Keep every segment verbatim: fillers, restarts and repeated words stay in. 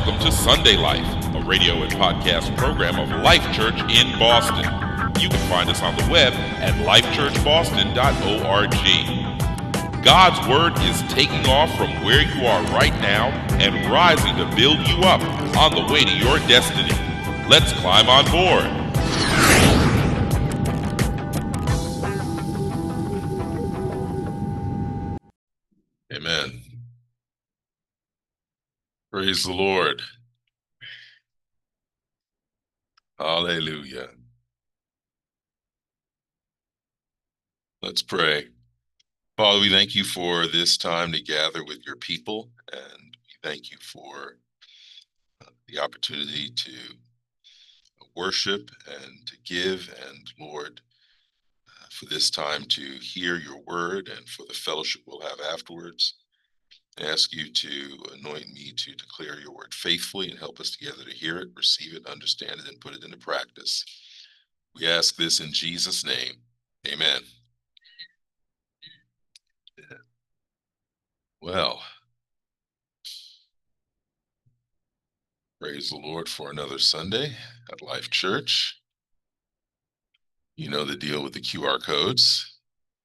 Welcome to Sunday Life, a radio and podcast program of Life Church in Boston. You can find us on the web at life church boston dot org. God's Word is taking off from where you are right now and rising to build you up on the way to your destiny. Let's climb on board. Amen. Praise the Lord. Hallelujah. Let's pray. Father, we thank you for this time to gather with your people, and we thank you for uh, the opportunity to worship and to give, and Lord, uh, for this time to hear your word and for the fellowship we'll have afterwards. I ask you to anoint me to declare your word faithfully and help us together to hear it, receive it, understand it, and put it into practice. We ask this in Jesus' name. Amen. Well, praise the Lord for another Sunday at Life Church. You know the deal with the Q R codes.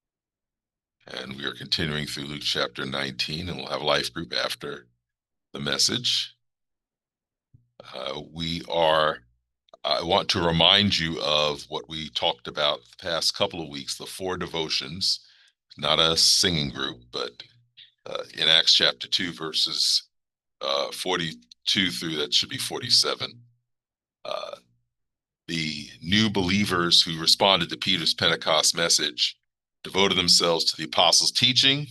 And we are continuing through Luke chapter nineteen, and we'll have a life group after the message. Uh, we are, I want to remind you of what we talked about the past couple of weeks, the four devotions, not a singing group, but uh, in Acts chapter two, verses uh, forty-two through, that should be forty-seven. Uh, the new believers who responded to Peter's Pentecost message devoted themselves to the apostles' teaching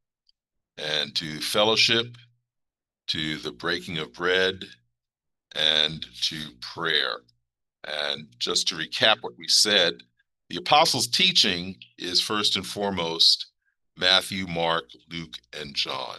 and to fellowship, to the breaking of bread, and to prayer. And just to recap what we said, the apostles' teaching is first and foremost Matthew, Mark, Luke, and John.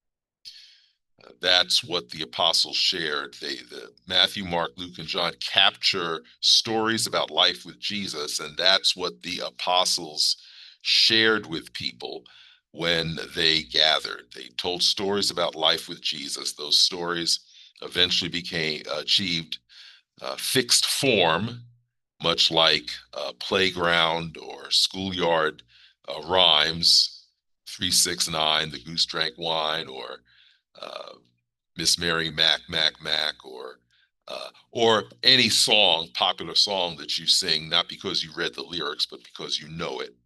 Uh, that's what the apostles shared. They, the Matthew, Mark, Luke, and John capture stories about life with Jesus, and that's what the apostles shared with people when they gathered. They told stories about life with Jesus. Those stories eventually became achieved uh, fixed form, much like uh, playground or schoolyard uh, rhymes, three six nine, the goose drank wine, or uh, Miss Mary Mac Mac Mac, or uh, or any song, popular song that you sing, not because you read the lyrics, but because you know it.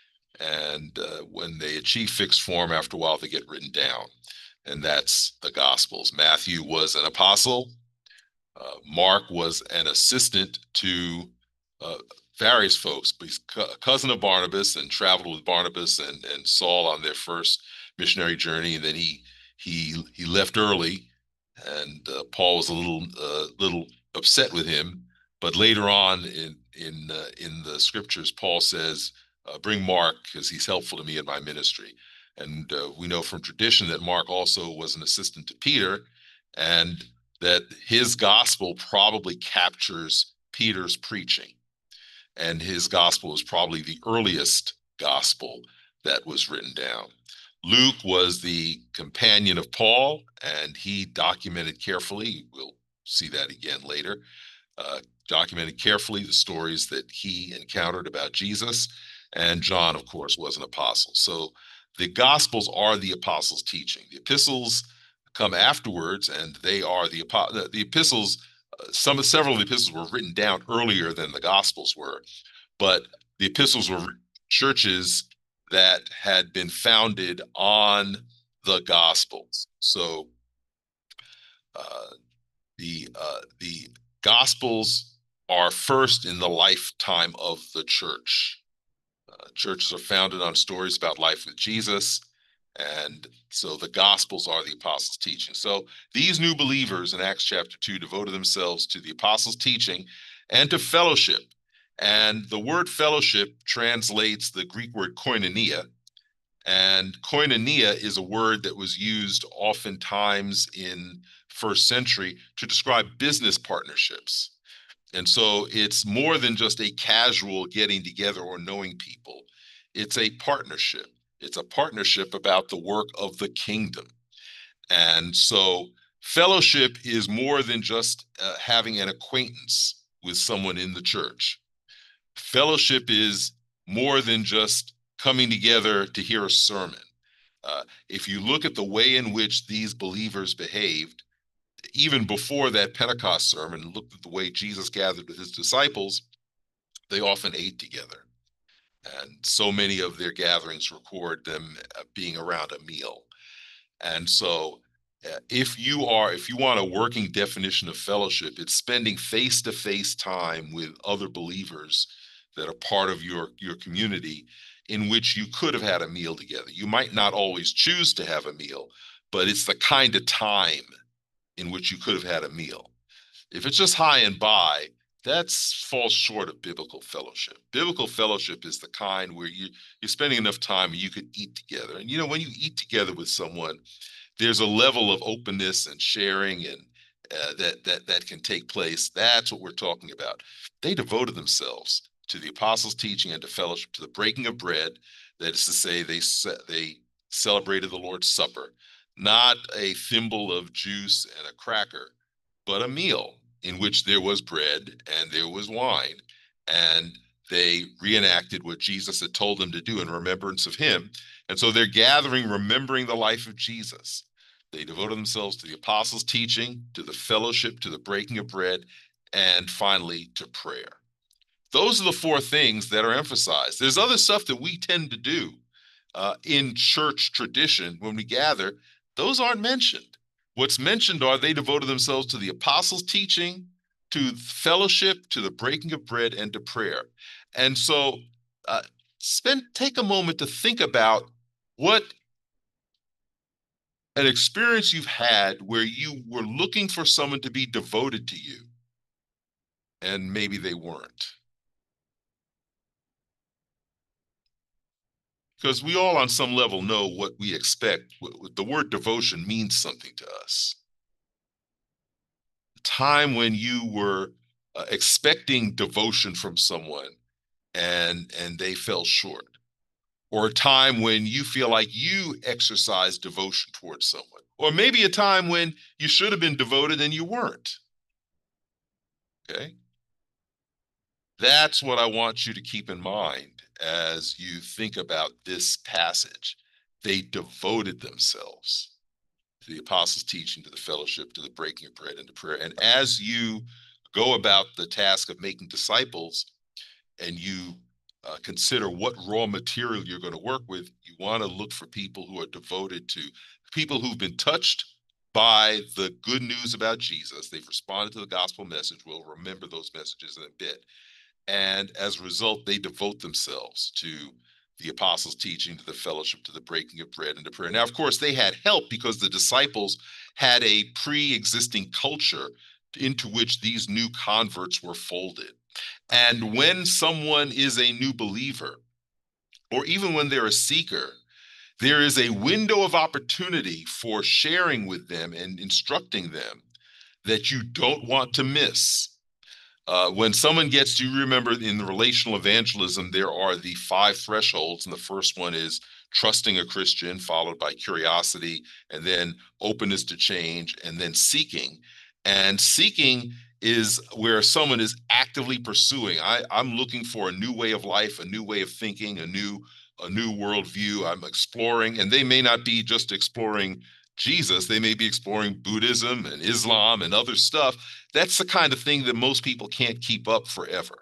And uh, when they achieve fixed form, after a while, they get written down. And that's the Gospels. Matthew was an apostle. Uh, Mark was an assistant to uh, various folks, but he's a cousin of Barnabas and traveled with Barnabas and, and Saul on their first missionary journey. And then he he he left early, and uh, Paul was a little uh, little upset with him. But later on in in uh, in the scriptures, Paul says, uh, "Bring Mark because he's helpful to me in my ministry." And uh, we know from tradition that Mark also was an assistant to Peter, and that his gospel probably captures Peter's preaching. And his gospel is probably the earliest gospel that was written down. Luke was the companion of Paul, and he documented carefully, we'll see that again later, uh, documented carefully the stories that he encountered about Jesus. And John, of course, was an apostle. So the Gospels are the apostles' teaching. The epistles come afterwards, and they are the the, the epistles. Uh, some several of the epistles were written down earlier than the Gospels were, but the epistles were churches that had been founded on the Gospels. So uh, the uh, the Gospels are first in the lifetime of the church. Uh, churches are founded on stories about life with Jesus, and so the Gospels are the apostles' teaching. So these new believers in Acts chapter two devoted themselves to the apostles' teaching and to fellowship. And the word fellowship translates the Greek word koinonia. And koinonia is a word that was used oftentimes in first century to describe business partnerships. And so it's more than just a casual getting together or knowing people. It's a partnership. It's a partnership about the work of the kingdom. And so Fellowship is more than just uh, having an acquaintance with someone in the church. Fellowship is more than just coming together to hear a sermon. Uh, if you look at the way in which these believers behaved, even before that Pentecost sermon, and looked at the way Jesus gathered with his disciples, they often ate together. And so many of their gatherings record them uh, being around a meal. And so uh, if you are, if you want a working definition of fellowship, it's spending face-to-face time with other believers that are part of your, your community in which you could have had a meal together. You might not always choose to have a meal, but it's the kind of time in which you could have had a meal. If it's just high and by, that's falls short of biblical fellowship. Biblical fellowship is the kind where you you're spending enough time where you could eat together. And you know, when you eat together with someone, there's a level of openness and sharing and uh, that that that can take place. That's what we're talking about. They devoted themselves to the apostles' teaching and to fellowship, to the breaking of bread. That is to say, they they celebrated the Lord's Supper, not a thimble of juice and a cracker, but a meal in which there was bread and there was wine, and they reenacted what Jesus had told them to do in remembrance of him. And so they're gathering, remembering the life of Jesus. They devoted themselves to the apostles' teaching, to the fellowship, to the breaking of bread, and finally to prayer. Those are the four things that are emphasized. There's other stuff that we tend to do uh, in church tradition when we gather. Those aren't mentioned. What's mentioned are they devoted themselves to the apostles' teaching, to fellowship, to the breaking of bread, and to prayer. And so uh, spend take a moment to think about what an experience you've had where you were looking for someone to be devoted to you, and maybe they weren't. Because we all, on some level, know what we expect. The word devotion means something to us. The time when you were uh, expecting devotion from someone and and they fell short, or a time when you feel like you exercised devotion towards someone, or maybe a time when you should have been devoted and you weren't. Okay. That's what I want you to keep in mind as you think about this passage. They devoted themselves to the apostles' teaching, to the fellowship, to the breaking of bread, and to prayer. And as you go about the task of making disciples and you uh, consider what raw material you're going to work with, you want to look for people who are devoted to people who've been touched by the good news about Jesus. They've responded to the gospel message. We'll remember those messages in a bit. And as a result, they devote themselves to the apostles' teaching, to the fellowship, to the breaking of bread, and to prayer. Now, of course, they had help because the disciples had a pre-existing culture into which these new converts were folded. And when someone is a new believer, or even when they're a seeker, there is a window of opportunity for sharing with them and instructing them that you don't want to miss. Uh, when someone gets to, you remember in the relational evangelism, there are the five thresholds. And the first one is trusting a Christian, followed by curiosity, and then openness to change, and then seeking. And seeking is where someone is actively pursuing. I, I'm looking for a new way of life, a new way of thinking, a new, a new worldview. I'm exploring, and they may not be just exploring Jesus. They may be exploring Buddhism and Islam and other stuff. That's the kind of thing that most people can't keep up forever.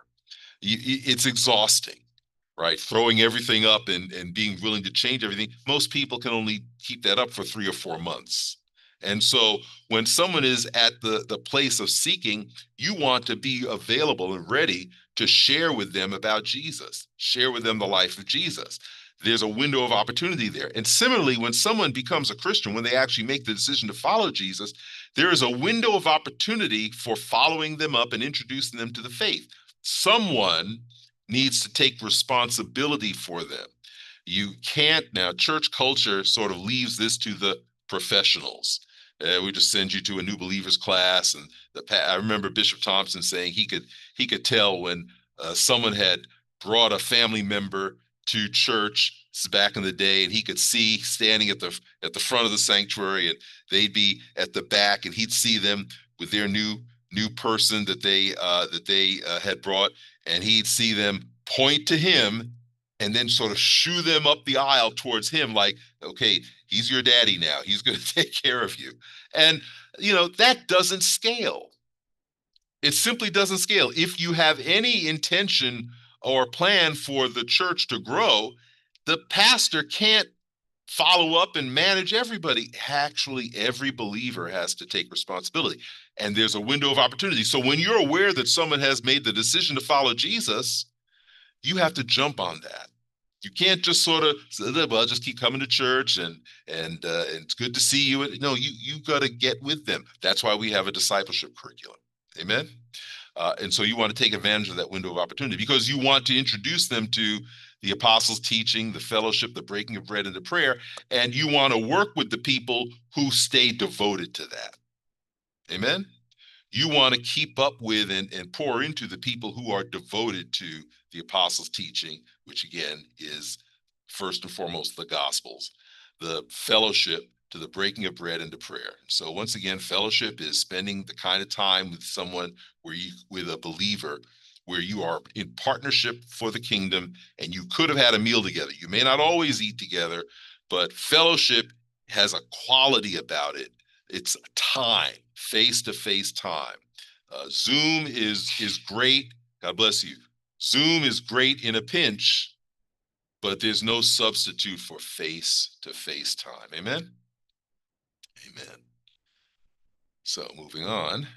It's exhausting, right? Throwing everything up and, and being willing to change everything. Most people can only keep that up for three or four months. And so when someone is at the, the place of seeking, you want to be available and ready to share with them about Jesus, share with them the life of Jesus. There's a window of opportunity there. And similarly, when someone becomes a Christian, when they actually make the decision to follow Jesus, there is a window of opportunity for following them up and introducing them to the faith. Someone needs to take responsibility for them. You can't now, church culture sort of leaves this to the professionals. Uh, we just send you to a new believers class. And the I remember Bishop Thompson saying he could he could tell when uh, someone had brought a family member to church back in the day, and he could see standing at the at the front of the sanctuary, and they'd be at the back, and he'd see them with their new new person that they uh, that they uh, had brought, and he'd see them point to him, and then sort of shoo them up the aisle towards him, like, okay, he's your daddy now. He's going to take care of you. And you know that doesn't scale. It simply doesn't scale. If you have any intention or plan for the church to grow, the pastor can't follow up and manage everybody. Actually, every believer has to take responsibility. And there's a window of opportunity. So when you're aware that someone has made the decision to follow Jesus, you have to jump on that. You can't just sort of say, well, just keep coming to church and and, uh, and it's good to see you. No, you you got to get with them. That's why we have a discipleship curriculum. Amen. Uh, and so you want to take advantage of that window of opportunity because you want to introduce them to the apostles' teaching, the fellowship, the breaking of bread, and the prayer, and you want to work with the people who stay devoted to that. Amen. You want to keep up with and, and pour into the people who are devoted to the apostles' teaching, which again is first and foremost the gospels, the fellowship, to the breaking of bread and to prayer. So once again, fellowship is spending the kind of time with someone where you, with a believer, where you are in partnership for the kingdom and you could have had a meal together. You may not always eat together, but fellowship has a quality about it. It's time, face-to-face time. Uh, Zoom is, is great. God bless you. Zoom is great in a pinch, but there's no substitute for face-to-face time. Amen? Amen. So moving on,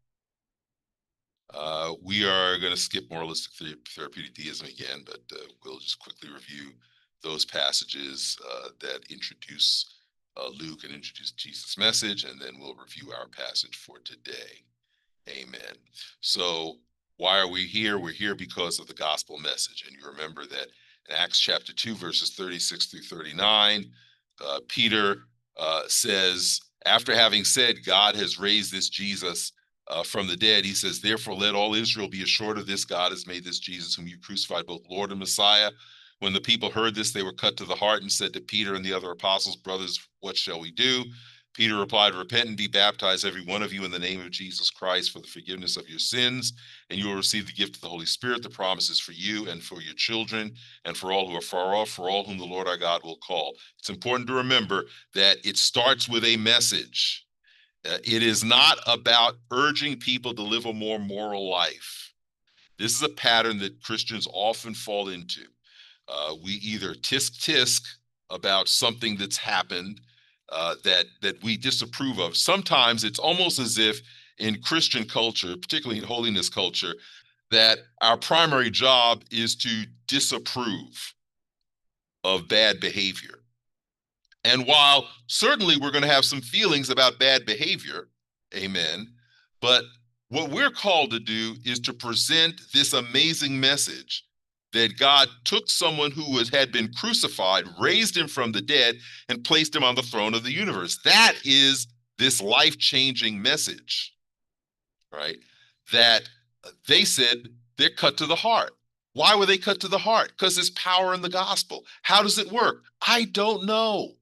uh, we are going to skip moralistic therapeutic theism again, but uh, we'll just quickly review those passages uh, that introduce uh, Luke and introduce Jesus' message, and then we'll review our passage for today. Amen. So why are we here? We're here because of the gospel message. And you remember that in Acts chapter two, verses thirty-six through thirty-nine, uh, Peter uh, says, after having said God has raised this Jesus uh, from the dead, he says, therefore let all Israel be assured of this, God has made this Jesus whom you crucified both Lord and Messiah. When the people heard this, they were cut to the heart and said to Peter and the other apostles, brothers, what shall we do? Peter replied, repent and be baptized, every one of you, in the name of Jesus Christ for the forgiveness of your sins, and you will receive the gift of the Holy Spirit. The promise is for you and for your children and for all who are far off, for all whom the Lord our God will call. It's important to remember that it starts with a message. Uh, it is not about urging people to live a more moral life. This is a pattern that Christians often fall into. Uh, we either tisk tisk about something that's happened uh, that that we disapprove of. Sometimes it's almost as if in Christian culture, particularly in holiness culture, that our primary job is to disapprove of bad behavior. And while certainly we're going to have some feelings about bad behavior, amen, but what we're called to do is to present this amazing message that God took someone who was, had been crucified, raised him from the dead, and placed him on the throne of the universe. That is this life-changing message, right? That they said they're cut to the heart. Why were they cut to the heart? Because there's power in the gospel. How does it work? I don't know.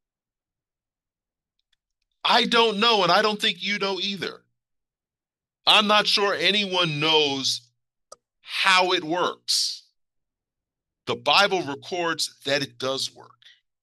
I don't know, and I don't think you know either. I'm not sure anyone knows how it works. The Bible records that it does work.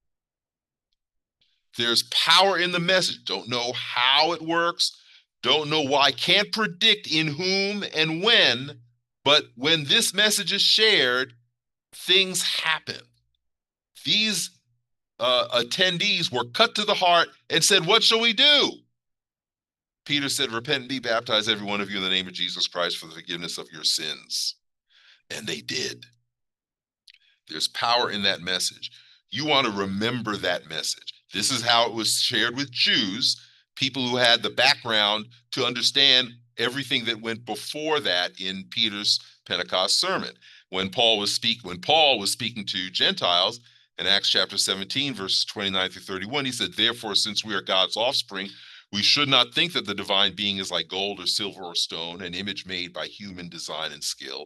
There's power in the message. Don't know how it works. Don't know why. Can't predict in whom and when, but when this message is shared, things happen. These uh, attendees were cut to the heart and said, what shall we do? Peter said, repent and be baptized, every one of you, in the name of Jesus Christ for the forgiveness of your sins. And they did. There's power in that message. You want to remember that message. This is how it was shared with Jews, people who had the background to understand everything that went before that in Peter's Pentecost sermon. When Paul was speak, when Paul was speaking to Gentiles in Acts chapter seventeen, verses twenty-nine through thirty-one, he said, therefore, since we are God's offspring, we should not think that the divine being is like gold or silver or stone, an image made by human design and skill.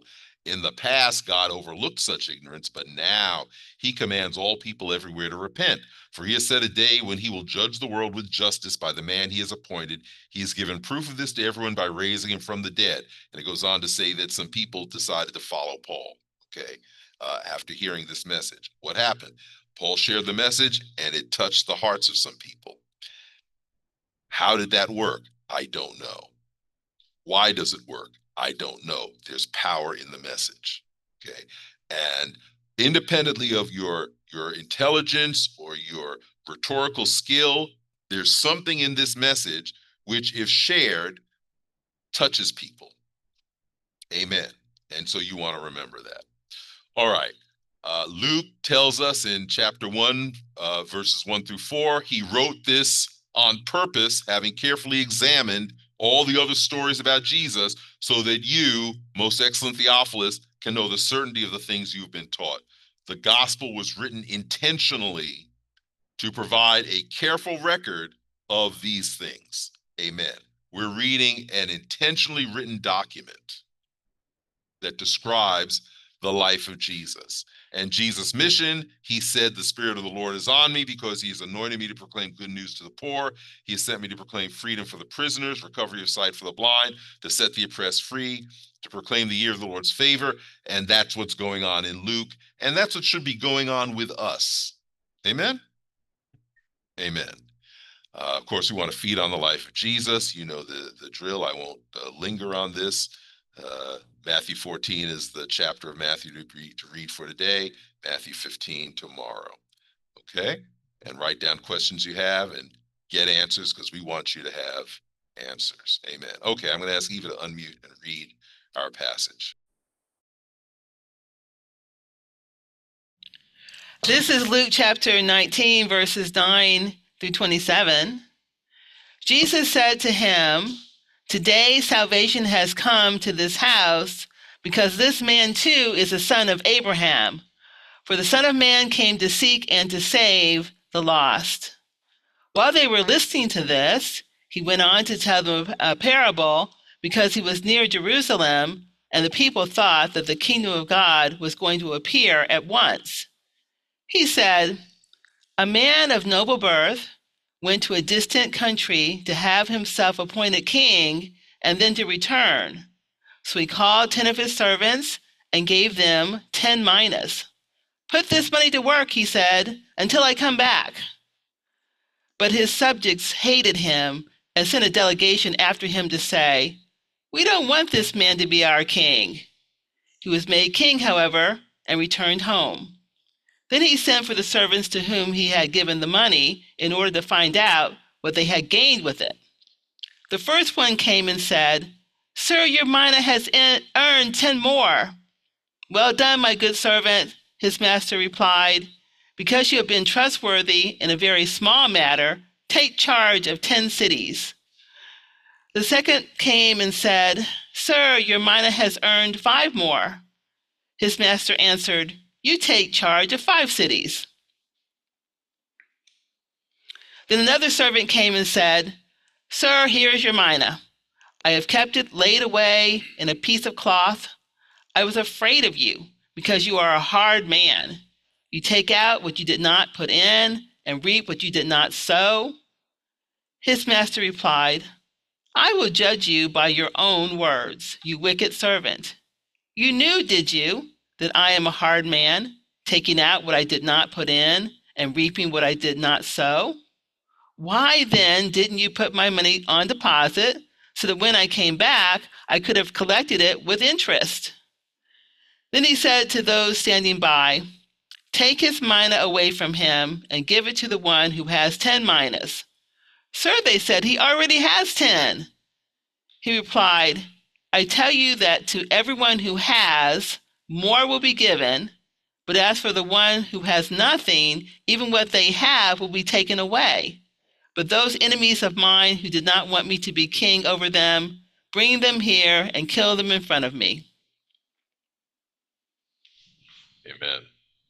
In the past, God overlooked such ignorance, but now he commands all people everywhere to repent. For he has set a day when he will judge the world with justice by the man he has appointed. He has given proof of this to everyone by raising him from the dead. And it goes on to say that some people decided to follow Paul, okay, uh, after hearing this message. What happened? Paul shared the message and it touched the hearts of some people. How did that work? I don't know. Why does it work? I don't know. There's power in the message. Okay. And independently of your, your intelligence or your rhetorical skill, there's something in this message which, if shared, touches people. Amen. And so you want to remember that. All right. Uh, Luke tells us in chapter one, uh, verses one through four, he wrote this on purpose, having carefully examined all the other stories about Jesus, so that you, most excellent Theophilus, can know the certainty of the things you've been taught. The gospel was written intentionally to provide a careful record of these things. Amen. We're reading an intentionally written document that describes the life of Jesus. And Jesus' mission, he said, the Spirit of the Lord is on me because he has anointed me to proclaim good news to the poor. He has sent me to proclaim freedom for the prisoners, recovery of sight for the blind, to set the oppressed free, to proclaim the year of the Lord's favor. And that's what's going on in Luke. And that's what should be going on with us. Amen? Amen. Uh, of course, we want to feed on the life of Jesus. You know the, the drill. I won't uh, linger on this. Uh, Matthew fourteen is the chapter of Matthew to read, to read for today. Matthew fifteen tomorrow. Okay? And write down questions you have and get answers, because we want you to have answers. Amen. Okay, I'm going to ask Eva to unmute and read our passage. This is Luke chapter nineteen, verses nine through twenty-seven. Jesus said to him, "Today salvation has come to this house, because this man too is a son of Abraham. For the Son of Man came to seek and to save the lost." While they were listening to this, he went on to tell them a parable, because he was near Jerusalem, and the people thought that the kingdom of God was going to appear at once. He said, "A man of noble birth went to a distant country to have himself appointed king and then to return. So he called ten of his servants and gave them ten minas. 'Put this money to work,' he said, 'until I come back.' But his subjects hated him and sent a delegation after him to say, 'We don't want this man to be our king.' He was made king, however, and returned home. Then he sent for the servants to whom he had given the money in order to find out what they had gained with it. The first one came and said, 'Sir, your mina has earned ten more.' 'Well done, my good servant,' his master replied. 'Because you have been trustworthy in a very small matter, take charge of ten cities.' The second came and said, 'Sir, your mina has earned five more.' His master answered, 'You take charge of five cities.' Then another servant came and said, 'Sir, here is your mina. I have kept it laid away in a piece of cloth. I was afraid of you, because you are a hard man. You take out what you did not put in and reap what you did not sow.' His master replied, 'I will judge you by your own words, you wicked servant. You knew, did you, that I am a hard man, taking out what I did not put in and reaping what I did not sow? Why then didn't you put my money on deposit, so that when I came back, I could have collected it with interest?' Then he said to those standing by, 'Take his mina away from him and give it to the one who has ten minas.' 'Sir,' they said, 'he already has ten.' He replied, 'I tell you that to everyone who has, more will be given, but as for the one who has nothing, even what they have will be taken away. But those enemies of mine who did not want me to be king over them, bring them here and kill them in front of me.'" Amen.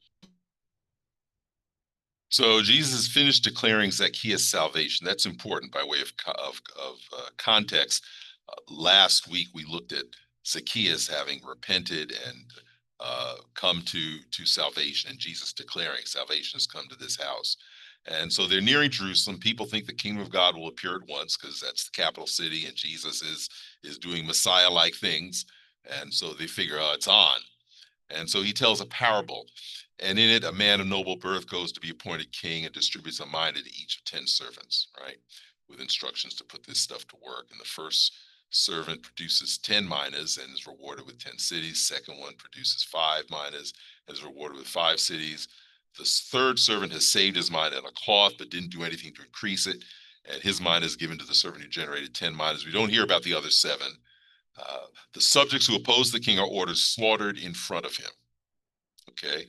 So Jesus finished declaring Zacchaeus' salvation. That's important by way of, of, of uh, context. Uh, last week we looked at Zacchaeus having repented and uh, come to, to salvation, and Jesus declaring salvation has come to this house. And so they're nearing Jerusalem. People think the kingdom of God will appear at once because that's the capital city and Jesus is, is doing Messiah-like things. And so they figure, oh, it's on. And so he tells a parable. And in it, a man of noble birth goes to be appointed king and distributes a mina to each of ten servants, right? With instructions to put this stuff to work. And the first servant produces ten minas and is rewarded with ten cities. Second one produces five minas and is rewarded with five cities. The third servant has saved his mina in a cloth, but didn't do anything to increase it. And his mina is given to the servant who generated ten minas. We don't hear about the other seven. Uh, the subjects who oppose the king are ordered slaughtered in front of him. Okay.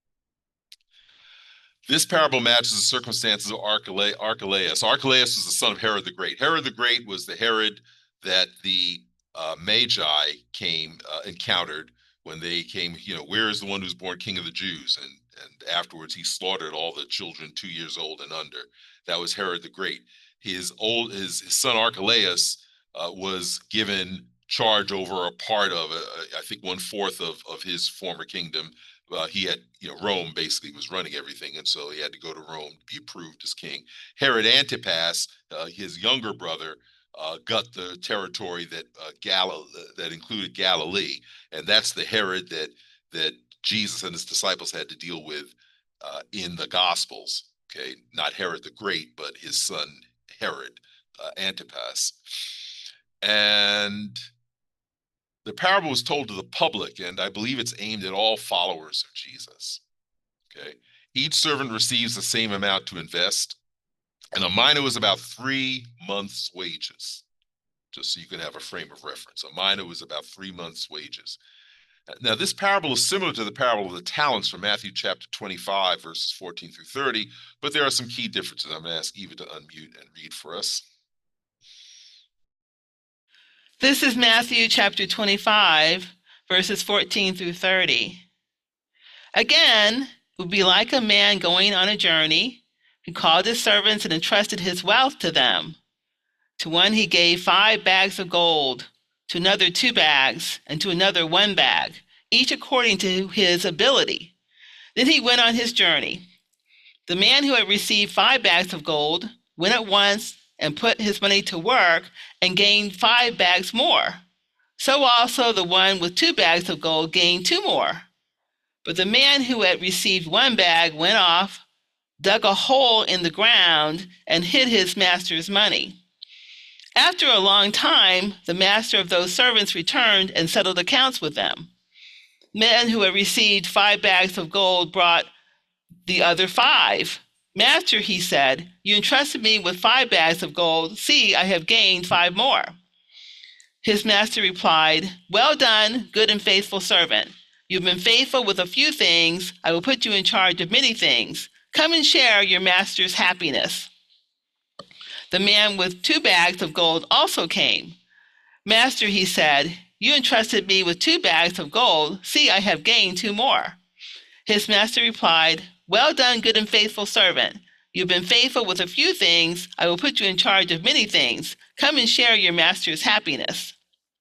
This parable matches the circumstances of Archelaus. Archelaus was the son of Herod the Great. Herod the Great was the Herod that the uh, Magi came uh, encountered when they came, you know, where is the one who's born king of the Jews? And, and afterwards he slaughtered all the children two years old and under. That was Herod the Great. His old, his, his son Archelaus uh, was given charge over a part of, uh, I think one fourth of, of his former kingdom. Uh, he had, you know, Rome basically was running everything, and so he had to go to Rome to be approved as king. Herod Antipas, uh, his younger brother, uh, got the territory that uh, Gal- that included Galilee, and that's the Herod that that Jesus and his disciples had to deal with uh, in the Gospels. Okay, not Herod the Great, but his son Herod uh, Antipas, and the parable was told to the public, and I believe it's aimed at all followers of Jesus. Okay, each servant receives the same amount to invest, and a mina was about three months' wages, just so you can have a frame of reference. A mina was about three months' wages. Now, this parable is similar to the parable of the talents from Matthew chapter twenty-five, verses fourteen through thirty, but there are some key differences. I'm going to ask Eva to unmute and read for us. This is Matthew chapter twenty-five, verses fourteen through thirty. Again, it would be like a man going on a journey who called his servants and entrusted his wealth to them. To one he gave five bags of gold, to another two bags, and to another one bag, each according to his ability. Then he went on his journey. The man who had received five bags of gold went at once and put his money to work and gained five bags more. So also the one with two bags of gold gained two more. But the man who had received one bag went off, dug a hole in the ground, and hid his master's money. After a long time, the master of those servants returned and settled accounts with them. Men who had received five bags of gold brought the other five. Master, he said, you entrusted me with five bags of gold. See, I have gained five more. His master replied, well done, good and faithful servant. You've been faithful with a few things. I will put you in charge of many things. Come and share your master's happiness. The man with two bags of gold also came. Master, he said, you entrusted me with two bags of gold. See, I have gained two more. His master replied, well done, good and faithful servant. You've been faithful with a few things. I will put you in charge of many things. Come and share your master's happiness.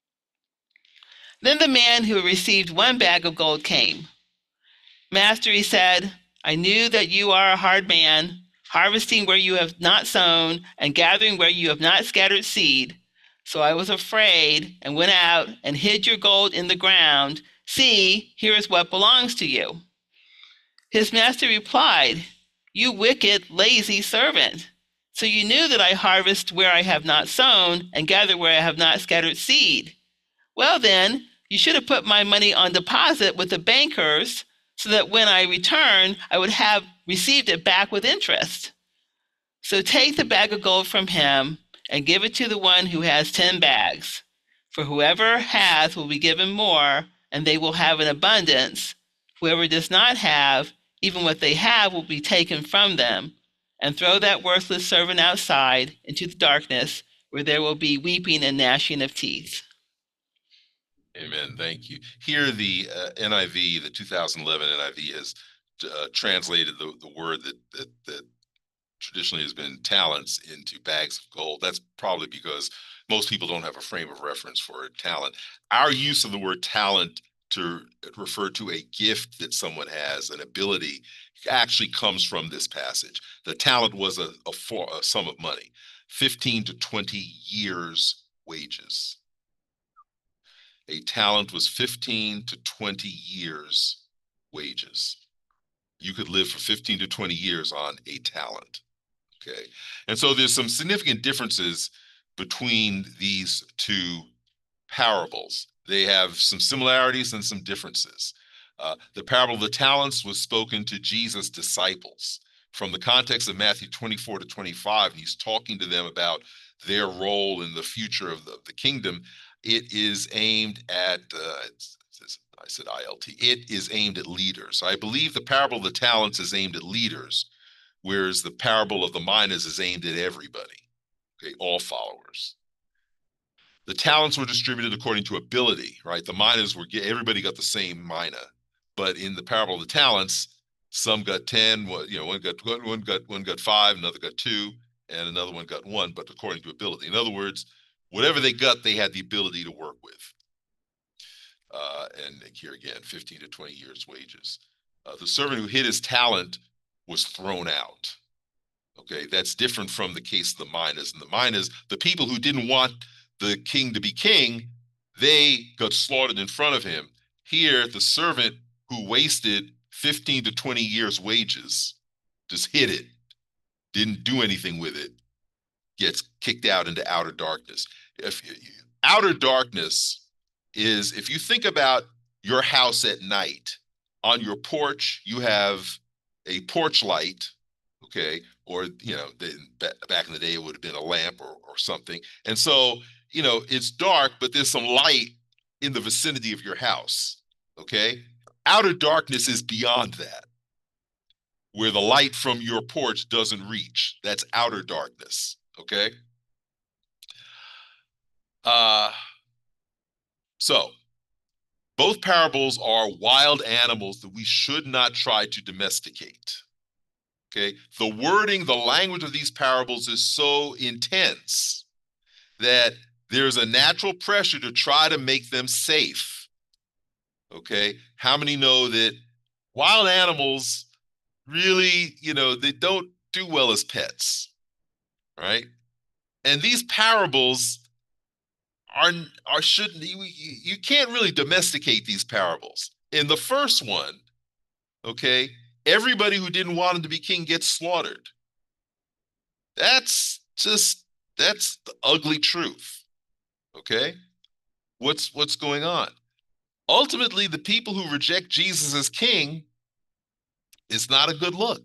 Then the man who received one bag of gold came. Master, he said, I knew that you are a hard man, harvesting where you have not sown and gathering where you have not scattered seed. So I was afraid and went out and hid your gold in the ground. See, here is what belongs to you. His master replied, you wicked, lazy servant. So you knew that I harvest where I have not sown and gather where I have not scattered seed. Well then, you should have put my money on deposit with the bankers so that when I return, I would have received it back with interest. So take the bag of gold from him and give it to the one who has ten bags. For whoever has will be given more, and they will have an abundance. Whoever does not have, even what they have will be taken from them. And throw that worthless servant outside into the darkness, where there will be weeping and gnashing of teeth. Amen. Thank you. Here, the uh, N I V, the two thousand eleven N I V, has uh, translated the, the word that, that that traditionally has been talents into bags of gold. That's probably because most people don't have a frame of reference for talent. Our use of the word talent to refer to a gift that someone has, an ability, actually comes from this passage. The talent was a, a, for, a sum of money, fifteen to twenty years' wages. A talent was fifteen to twenty years' wages. You could live for fifteen to twenty years on a talent. Okay. And so there's some significant differences between these two parables. They have some similarities and some differences. Uh, the parable of the talents was spoken to Jesus' disciples. From the context of Matthew twenty-four to twenty-five, he's talking to them about their role in the future of the, of the kingdom. It is aimed at, uh, I said I L T, it is aimed at leaders. I believe the parable of the talents is aimed at leaders, whereas the parable of the minas is aimed at everybody, okay, all followers. The talents were distributed according to ability, right? The minas were, everybody got the same mina, but in the parable of the talents, some got ten, you know, one got one got one got five, another got two, and another one got one, but according to ability. In other words, whatever they got, they had the ability to work with. Uh, and here again, fifteen to twenty years' wages. Uh, the servant who hid his talent was thrown out. Okay, that's different from the case of the minas. And the minas, the people who didn't want the king to be king, they got slaughtered in front of him. Here, the servant who wasted fifteen to twenty years' wages, just hid it, didn't do anything with it, gets kicked out into outer darkness. If outer darkness is, if you think about your house at night, on your porch, you have a porch light, okay, or, you know, the, back in the day, it would have been a lamp or, or something. And so, you know, it's dark, but there's some light in the vicinity of your house, okay? Outer darkness is beyond that, where the light from your porch doesn't reach. That's outer darkness, okay? Uh, so, both parables are wild animals that we should not try to domesticate. Okay, the wording, the language of these parables is so intense that there's a natural pressure to try to make them safe. Okay, how many know that wild animals really, you know, they don't do well as pets, right? And these parables are, are shouldn't, you, you can't really domesticate these parables. In the first one, okay, everybody who didn't want him to be king gets slaughtered. That's just, that's the ugly truth, okay? What's, what's going on? Ultimately, the people who reject Jesus as king, it's not a good look.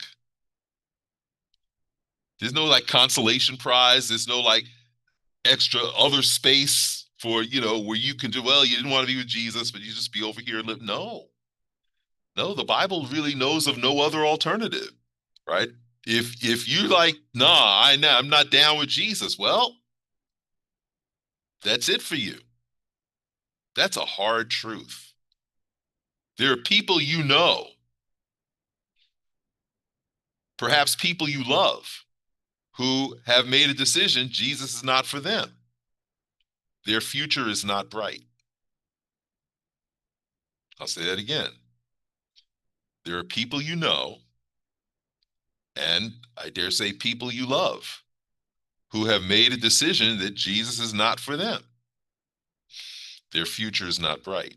There's no like consolation prize. There's no like extra other space for, you know, where you can do, well, you didn't want to be with Jesus, but you just be over here and live. No. No, the Bible really knows of no other alternative, right? If if you like, nah, I know I'm not down with Jesus, well, that's it for you. That's a hard truth. There are people you know, perhaps people you love, who have made a decision Jesus is not for them. Their future is not bright. I'll say that again. There are people you know, and I dare say people you love, who have made a decision that Jesus is not for them. Their future is not bright.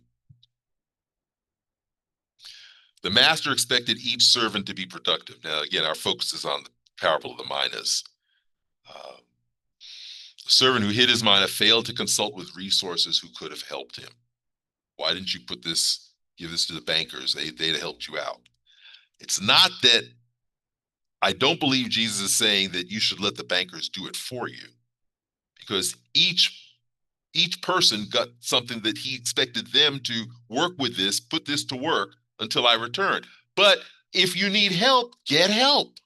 The master expected each servant to be productive. Now, again, our focus is on the parable of the minas. Uh, the servant who hid his mina failed to consult with resources who could have helped him. Why didn't you put this, give this to the bankers? They, they'd have helped you out. It's not that, I don't believe Jesus is saying that you should let the bankers do it for you, because each each person got something that he expected them to work with this, put this to work until I return. But if you need help, get help.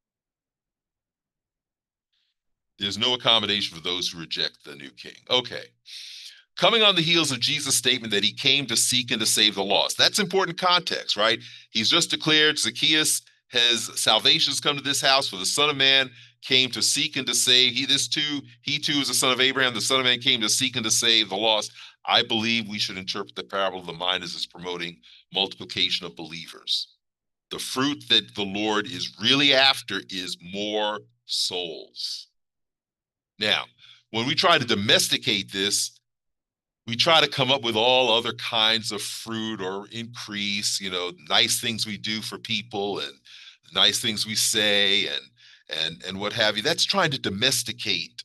There's no accommodation for those who reject the new king. Okay. Coming on the heels of Jesus' statement that he came to seek and to save the lost. That's important context, right? He's just declared Zacchaeus has salvation's come to this house, for the Son of Man came to seek and to save. He, this too, he too is the son of Abraham. The Son of Man came to seek and to save the lost. I believe we should interpret the parable of the minas as promoting multiplication of believers. The fruit that the Lord is really after is more souls. Now, when we try to domesticate this, we try to come up with all other kinds of fruit or increase, you know, nice things we do for people and nice things we say and and and what have you. That's trying to domesticate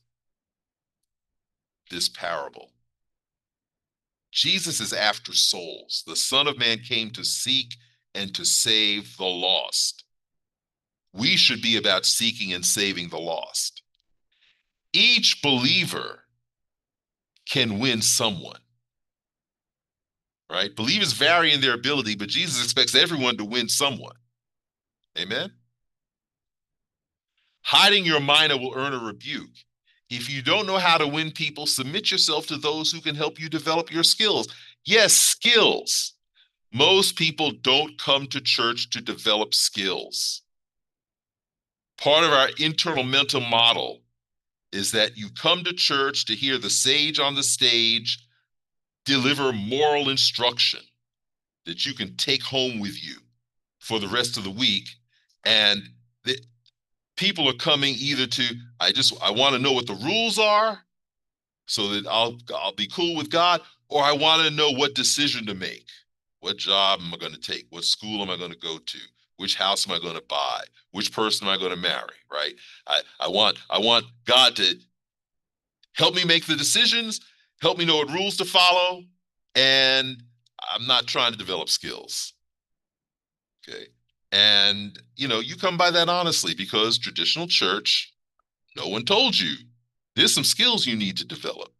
this parable. Jesus is after souls. The Son of Man came to seek and to save the lost. We should be about seeking and saving the lost. Each believer can win someone, right? Believers vary in their ability, but Jesus expects everyone to win someone. Amen? Hiding your mina will earn a rebuke. If you don't know how to win people, submit yourself to those who can help you develop your skills. Yes, skills. Most people don't come to church to develop skills. Part of our internal mental model is that you come to church to hear the sage on the stage deliver moral instruction that you can take home with you for the rest of the week. And the, people are coming either to, I just, I want to know what the rules are so that I'll, I'll be cool with God, or I want to know what decision to make. What job am I going to take? What school am I going to go to? Which house am I going to buy? Which person am I going to marry? Right? I, I want I want God to help me make the decisions, help me know what rules to follow, and I'm not trying to develop skills. Okay. And you know, you come by that honestly because traditional church, no one told you. There's some skills you need to develop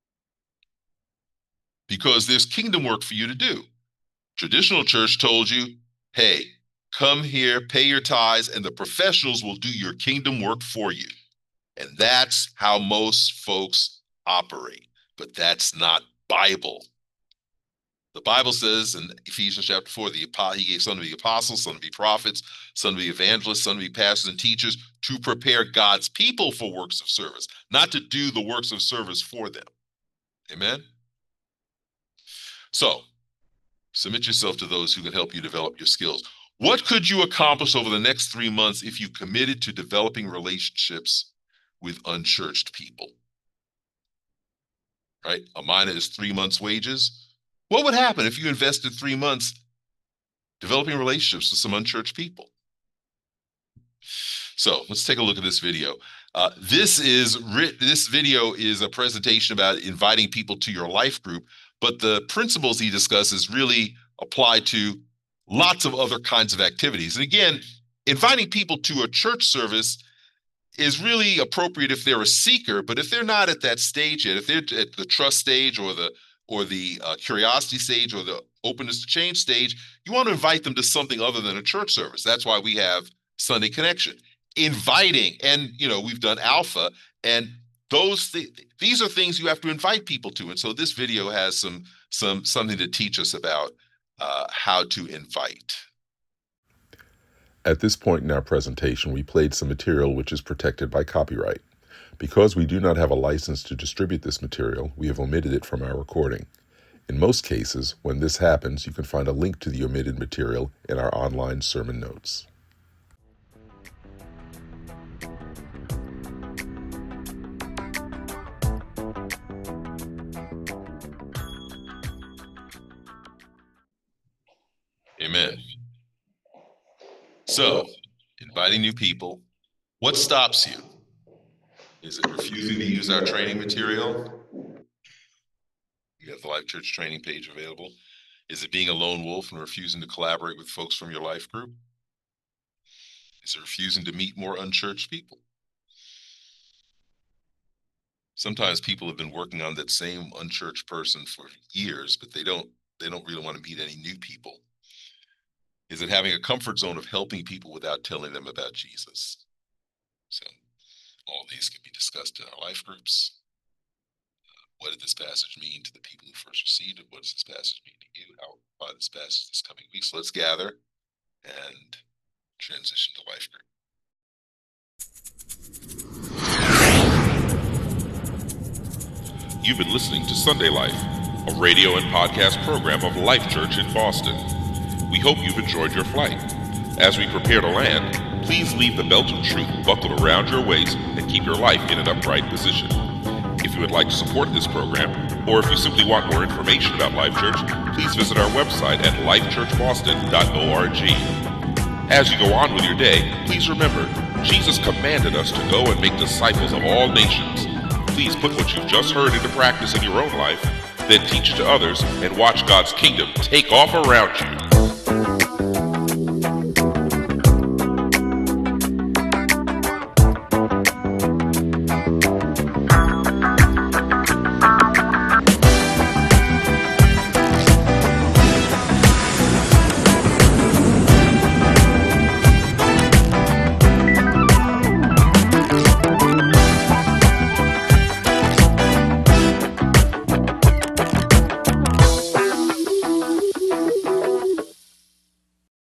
because there's kingdom work for you to do. Traditional church told you, hey, come here, pay your tithes, and the professionals will do your kingdom work for you. And that's how most folks operate. But that's not Bible. The Bible says in Ephesians chapter four, the, he gave some to be apostles, some to be prophets, some to be evangelists, some to be pastors and teachers to prepare God's people for works of service, not to do the works of service for them. Amen? So, submit yourself to those who can help you develop your skills. What could you accomplish over the next three months if you committed to developing relationships with unchurched people? Right? A mina is three months' wages. What would happen if you invested three months developing relationships with some unchurched people? So let's take a look at this video. Uh, this is this video is a presentation about inviting people to your life group, but the principles he discusses really apply to lots of other kinds of activities. And again, inviting people to a church service is really appropriate if they're a seeker, but if they're not at that stage yet, if they're at the trust stage or the or the uh, curiosity stage or the openness to change stage, you want to invite them to something other than a church service. That's why we have Sunday Connection. Inviting, and you know, we've done Alpha, and those th- these are things you have to invite people to. And so this video has some some something to teach us about uh, how to invite. At this point in our presentation, we played some material which is protected by copyright. Because we do not have a license to distribute this material, we have omitted it from our recording. In most cases, when this happens, you can find a link to the omitted material in our online sermon notes. Amen. So, inviting new people, what stops you? Is it refusing to use our training material? You have the Life Church training page available. Is it being a lone wolf and refusing to collaborate with folks from your life group? Is it refusing to meet more unchurched people? Sometimes people have been working on that same unchurched person for years, but they don't they don't really want to meet any new people. Is it having a comfort zone of helping people without telling them about Jesus? So all of these can be discussed in our life groups. Uh, what did this passage mean to the people who first received it? What does this passage mean to you? How will apply this passage this coming week? So let's gather and transition to life group. You've been listening to Sunday Life, a radio and podcast program of Life Church in Boston. We hope you've enjoyed your flight. As we prepare to land, please leave the belt of truth buckled around your waist and keep your life in an upright position. If you would like to support this program, or if you simply want more information about Life Church, please visit our website at life church boston dot org. As you go on with your day, please remember, Jesus commanded us to go and make disciples of all nations. Please put what you've just heard into practice in your own life, then teach it to others, and watch God's kingdom take off around you.